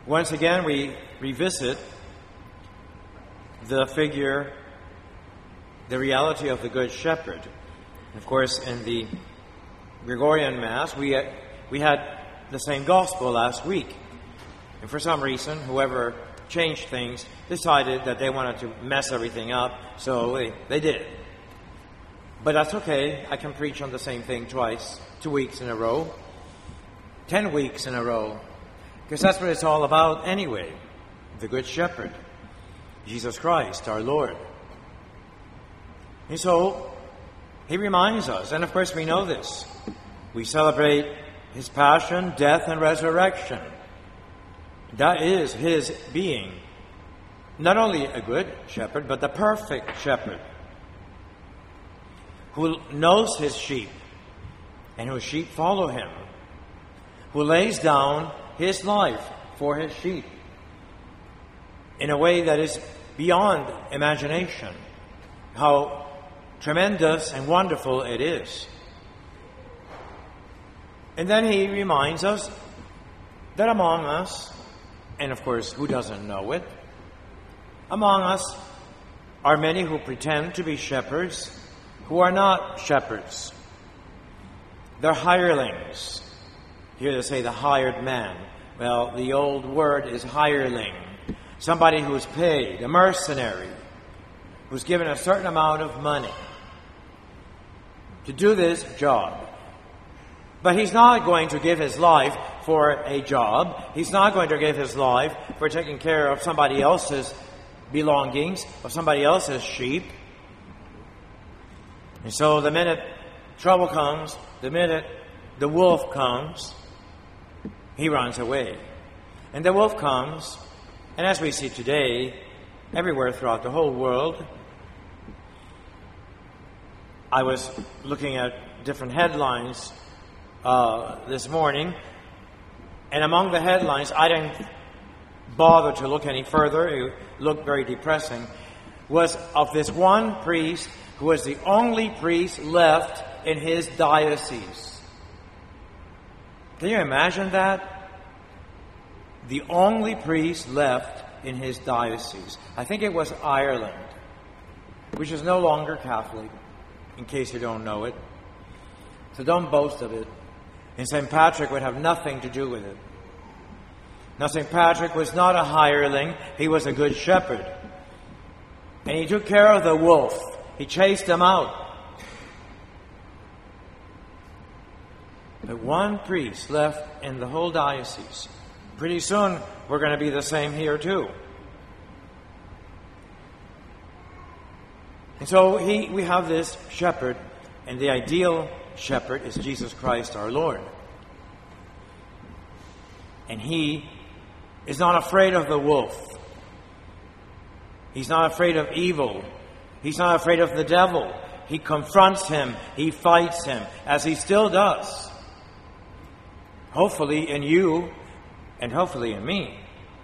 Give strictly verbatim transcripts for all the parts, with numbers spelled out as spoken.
Once again, we revisit the figure, the reality of the Good Shepherd. Of course, in the Gregorian Mass, we had, we had the same gospel last week. And for some reason, whoever changed things decided that they wanted to mess everything up, so they, they did. But that's okay. I can preach on the same thing twice, two weeks in a row, ten weeks in a row, because that's what it's all about anyway. The Good Shepherd, Jesus Christ, our Lord. And so, he reminds us, and of course we know this, we celebrate his passion, death, and resurrection. That is his being. Not only a good shepherd, but the perfect shepherd, who knows his sheep, and whose sheep follow him, who lays down his life for his sheep in a way that is beyond imagination. How tremendous and wonderful it is. And then he reminds us that among us, and of course, who doesn't know it, among us are many who pretend to be shepherds who are not shepherds. They're hirelings. Here they say the hired man. Well, the old word is hireling. Somebody who's paid, a mercenary, who's given a certain amount of money to do this job. But he's not going to give his life for a job. He's not going to give his life for taking care of somebody else's belongings or somebody else's sheep. And so the minute trouble comes, the minute the wolf comes, he runs away. And the wolf comes, and as we see today, everywhere throughout the whole world, I was looking at different headlines uh, this morning, and among the headlines, I didn't bother to look any further, it looked very depressing, was of this one priest who was the only priest left in his diocese. Can you imagine that? The only priest left in his diocese. I think it was Ireland, which is no longer Catholic, in case you don't know it. So don't boast of it. And Saint Patrick would have nothing to do with it. Now, Saint Patrick was not a hireling. He was a good shepherd. And he took care of the wolf. He chased him out. But one priest left in the whole diocese. Pretty soon, we're going to be the same here too. And so he, we have this shepherd, and the ideal shepherd is Jesus Christ our Lord. And he is not afraid of the wolf. He's not afraid of evil. He's not afraid of the devil. He confronts him. He fights him, as he still does. Hopefully in you, and hopefully in me.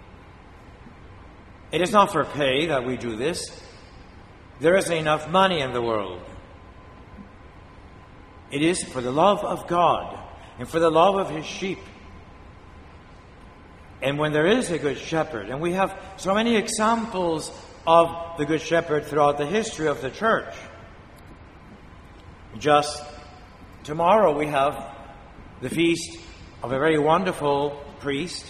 It is not for pay that we do this. There isn't enough money in the world. It is for the love of God and for the love of his sheep. And when there is a good shepherd, and we have so many examples of the Good Shepherd throughout the history of the church. Just tomorrow we have the feast of a very wonderful priest,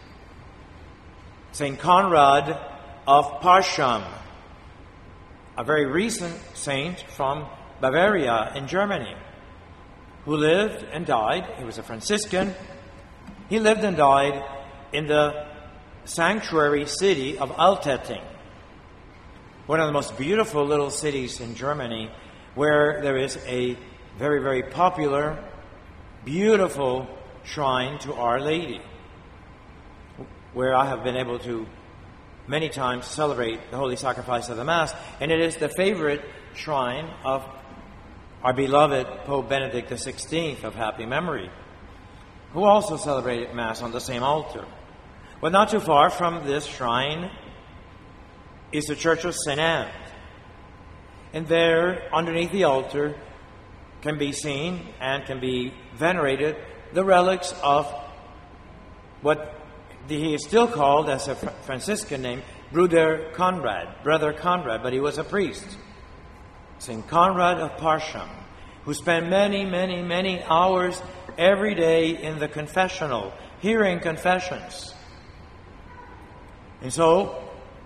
Saint Conrad of Parcham, a very recent saint from Bavaria in Germany, who lived and died. He was a Franciscan. He lived and died in the sanctuary city of Altetting, one of the most beautiful little cities in Germany, where there is a very, very popular, beautiful shrine to Our Lady, where I have been able to many times celebrate the Holy Sacrifice of the Mass, and it is the favorite shrine of our beloved Pope Benedict the sixteenth of happy memory, who also celebrated Mass on the same altar. But not too far from this shrine is the Church of Saint Anne. And there, underneath the altar, can be seen and can be venerated the relics of what he is still called, as a Franciscan name, Bruder Conrad, Brother Conrad, but he was a priest. Saint Conrad of Parshem, who spent many, many, many hours every day in the confessional, hearing confessions. And so,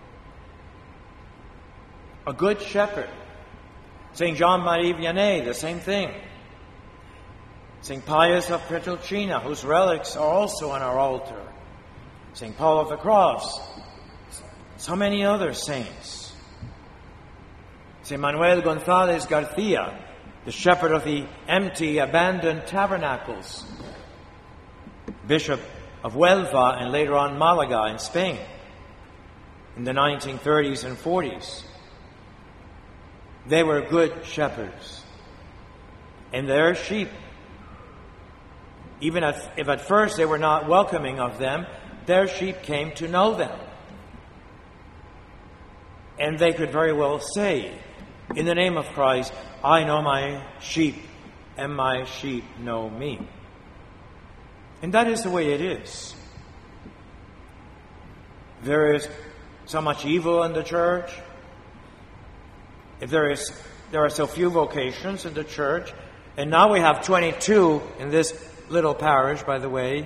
a good shepherd. Saint Jean-Marie Vianney, the same thing. Saint Pius of Pietrelcina, whose relics are also on our altar. Saint Paul of the Cross. So many other saints. Saint Manuel González García, the shepherd of the empty, abandoned tabernacles. Bishop of Huelva and later on Malaga in Spain in the nineteen thirties and forties. They were good shepherds. And their sheep, even if at first they were not welcoming of them, their sheep came to know them. And they could very well say, in the name of Christ, I know my sheep, and my sheep know me. And that is the way it is. There is so much evil in the church. If there is, there are so few vocations in the church, and now we have twenty-two in this little parish, by the way.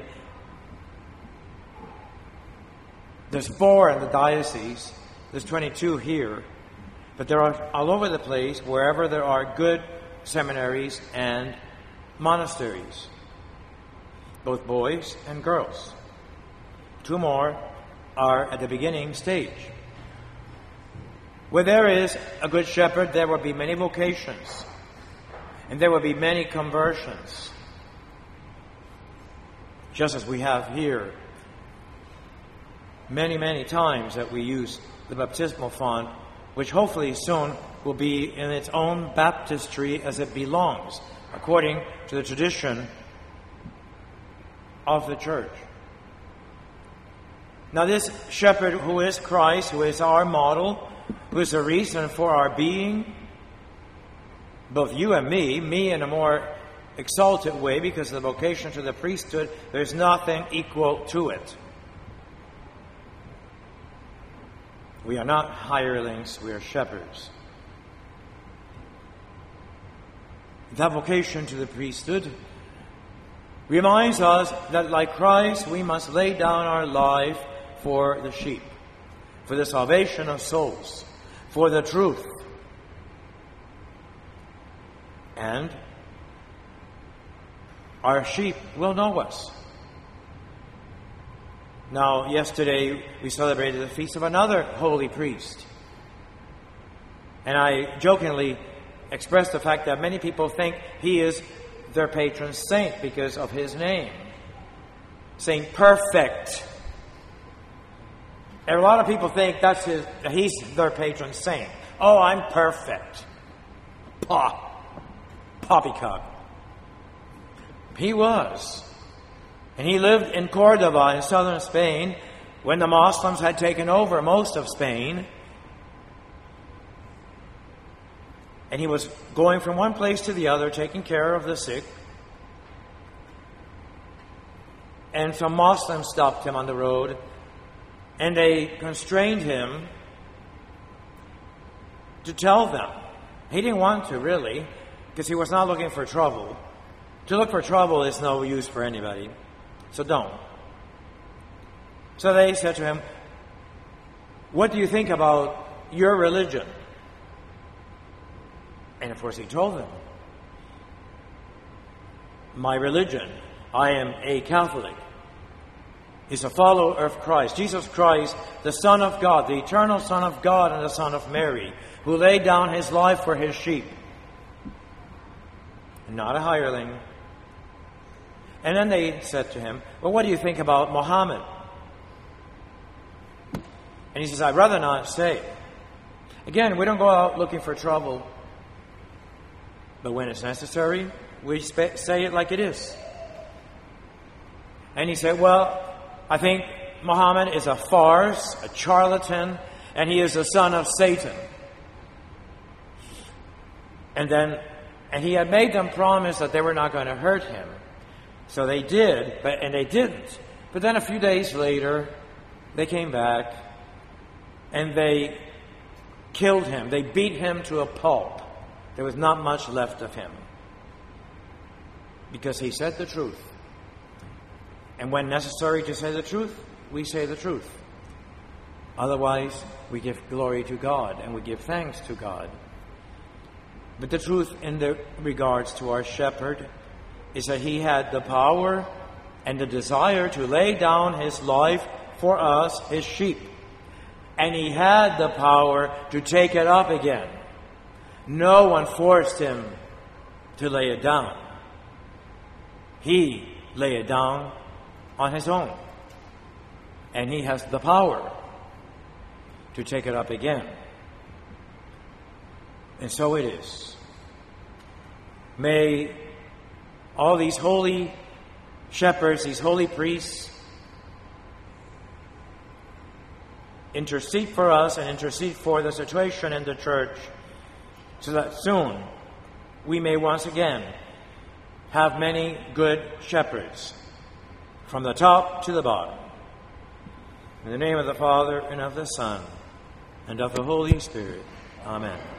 There's four in the diocese. There's twenty-two here. But there are all over the place, wherever there are good seminaries and monasteries. Both boys and girls. Two more are at the beginning stage. Where there is a good shepherd, there will be many vocations. And there will be many conversions. Just as we have here many, many times that we use the baptismal font, which hopefully soon will be in its own baptistry as it belongs, according to the tradition of the church. Now this shepherd who is Christ, who is our model, who is the reason for our being, both you and me, me in a more exalted way because of the vocation to the priesthood, there's nothing equal to it. We are not hirelings, we are shepherds. That vocation to the priesthood reminds us that like Christ, we must lay down our life for the sheep, for the salvation of souls, for the truth. And our sheep will know us. Now, yesterday we celebrated the feast of another holy priest. And I jokingly expressed the fact that many people think he is their patron saint because of his name. Saint Perfect. And a lot of people think that's his, he's their patron saint. Oh, I'm perfect. Pah. Poppycock. He was. And he lived in Cordoba in southern Spain when the Muslims had taken over most of Spain. And he was going from one place to the other, taking care of the sick. And some Muslims stopped him on the road, and they constrained him to tell them. He didn't want to, really, because he was not looking for trouble. To look for trouble is no use for anybody. So don't. So they said to him, what do you think about your religion? And of course he told them, my religion, I am a Catholic, is a follower of Christ. Jesus Christ, the Son of God, the eternal Son of God and the Son of Mary, who laid down his life for his sheep. Not a hireling. And then they said to him, well, what do you think about Muhammad? And he says, I'd rather not say. Again, we don't go out looking for trouble. But when it's necessary, we say it like it is. And he said, well, I think Muhammad is a farce, a charlatan, and he is the son of Satan. And then, and he had made them promise that they were not going to hurt him. So they did, but and they didn't. But then a few days later, they came back and they killed him. They beat him to a pulp. There was not much left of him because he said the truth. And when necessary to say the truth, we say the truth. Otherwise, we give glory to God and we give thanks to God. But the truth in the regards to our shepherd is that he had the power and the desire to lay down his life for us, his sheep. And he had the power to take it up again. No one forced him to lay it down. He lay it down on his own. And he has the power to take it up again. And so it is. May all these holy shepherds, these holy priests, intercede for us and intercede for the situation in the church so that soon we may once again have many good shepherds from the top to the bottom. In the name of the Father, and of the Son, and of the Holy Spirit. Amen.